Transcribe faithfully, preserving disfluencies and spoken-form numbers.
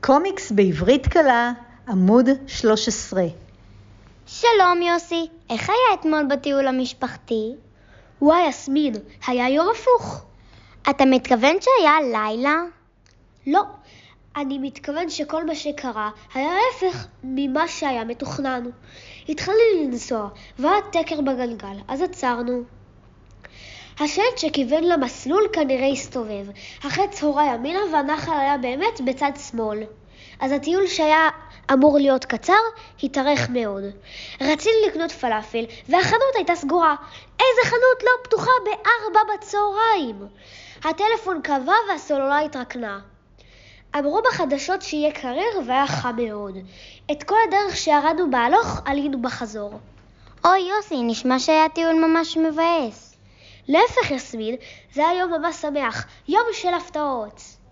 קומיקס בעברית קלה, עמוד שלוש עשרה. שלום יוסי, איך היה אתמול בטיול המשפחתי? וואי יסמין, היה יום הפוך. אתה מתכוון שהיה לילה? לא, אני מתכוון שכל מה שקרה היה ההפך ממה שהיה מתוכנן. התחלנו לנסוע, והיה תקר בגלגל, אז עצרנו. השלט שכיוון למסלול כנראה הסתובב, החץ הורה ימינה והנחל היה באמת בצד שמאל. אז הטיול שהיה אמור להיות קצר, התארך מאוד. רצינו לקנות פלאפל, והחנות הייתה סגורה. איזה חנות לא פתוחה בארבע בצהריים? הטלפון קבע והסוללה התרקנה. אמרו בחדשות שיהיה קריר והיה חם מאוד. את כל הדרך שירדנו בהלוך, עלינו בחזור. אוי יוסי, נשמע שהיה טיול ממש מבאס. להפך יסמין, זה היה יום ממש שמח, יום של הפתעות.